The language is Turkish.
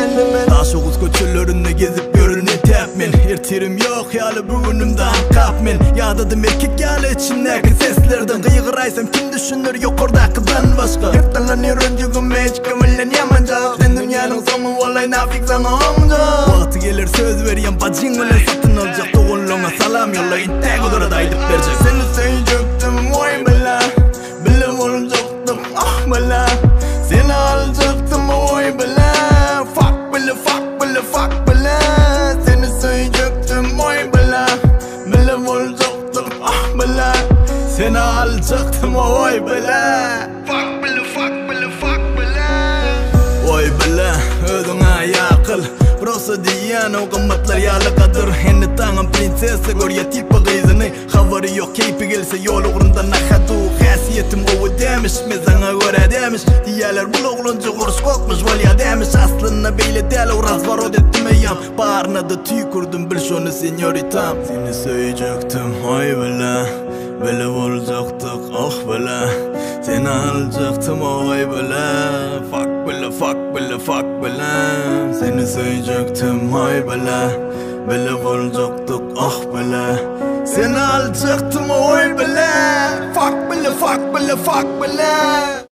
Taş oğuz köçülöründe gezip görünü tepmin Ertirim yok yalı bugünümden kapmin Yadadım erkek yalı içindeki seslerden Kıygıraysam kim düşünür yok orada kızdan başka Heptalanır öncüğüm hiç kömüllen yamanca Sen dünyanın sonu vallahi nafik sana olmayacak Vakti gelir söz veriyen bacın öyle satın alacak Doğulluğuna salam yollayın tek odara da gidip verecek Seni söyleyecektim oy bela Bilim olacaktım ah bela Seni alacaktım oy bela Fuck bela fuck bela fuck bela Seni söyleyecektim oy bela Bilim olacaktım ah bela Seni alacaktım oy bela Fuck bela fuck bela fuck bela Oy bela ödüne yakıl Burası diyen o kımmatlar yalı kadır Henni tanım prinsesi gör ya tipi kızını Havarı yok keyfi gelse yol uğrunda nakadu Hasiyetim kovu demiş mezana göre demiş Diyeler bul oğlunca kurş kokmuş valya demiş Aslında beyle del uğraz var o dettim eyyam Bağrına da tüy kurdum bil şunu senyoritam Seni söyleyecektim oy bela Böyle olacaktık ah bela Seni alacaktım oy bela Fuck bela fuck bela fuck bela Seni söyleyecektim oy bela Böyle olacaktık ah bela Seni alacaktım oy bela Fuck bela fuck bela fuck bela